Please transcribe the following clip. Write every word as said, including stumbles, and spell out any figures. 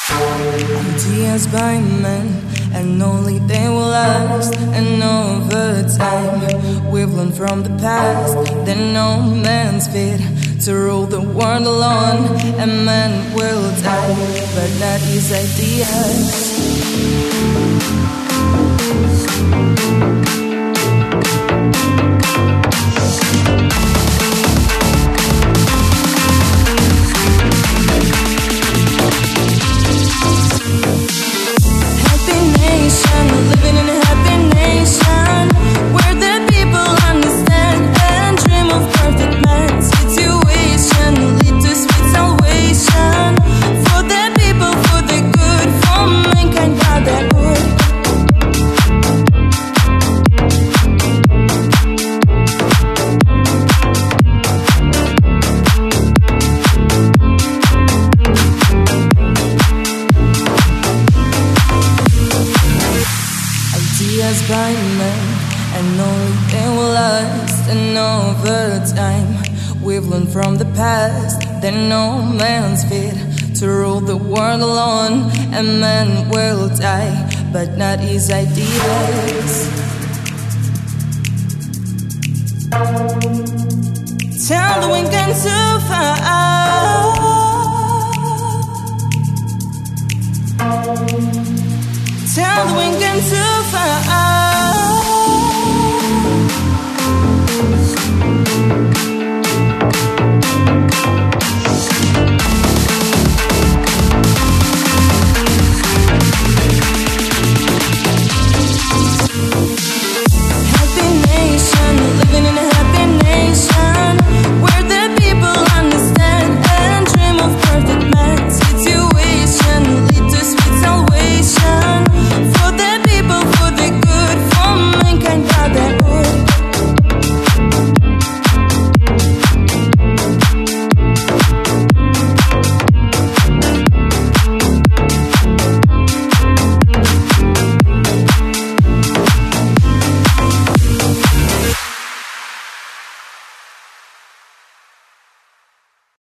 Ideas by men, and only they will last. And over time, we've learned from the past that no man's fit to rule the world alone. And man will die, but not his ideas. Living in a happy nation where the people understand and dream of perfect man. Situation lead to sweet salvation for the people, for the good, for mankind brotherhood. Ideas by men, and only they will last. And over time, we've learned from the past that no man's fit to rule the world alone. And man will die, but not his ideas. Tell the wind gone too far.